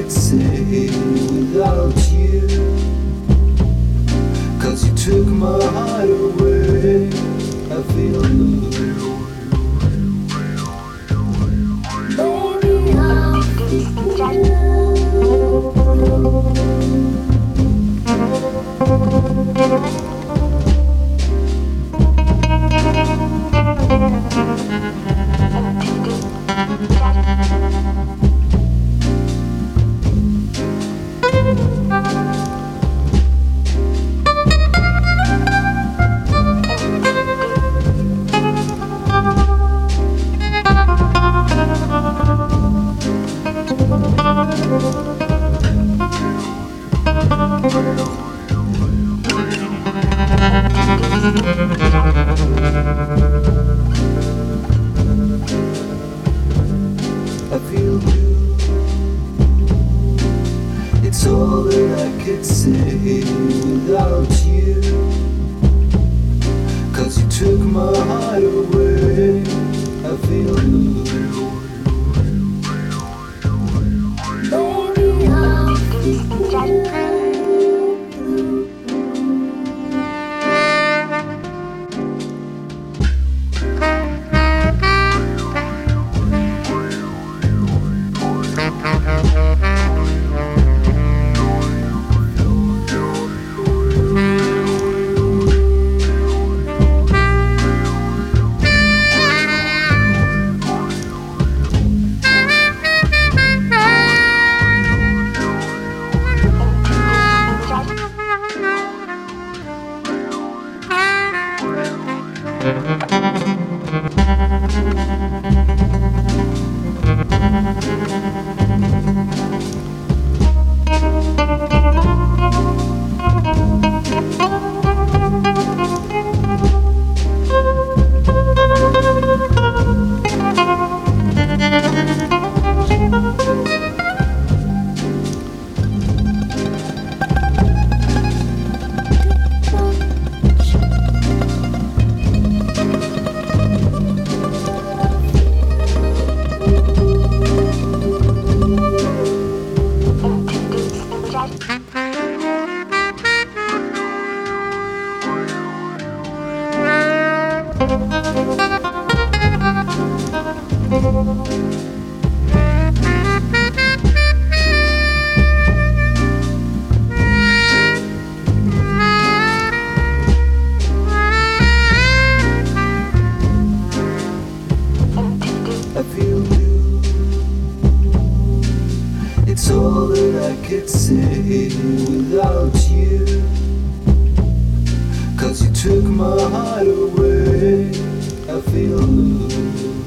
could say without you. 'Cause you took my heart away. I feel blue. Baby, I feel blue. It's all that I could say without you. 'Cause you took my heart away. I feel blue. baby, I feel blue. It's all that I could say without you. 'Cause you took my heart away. I feel blue.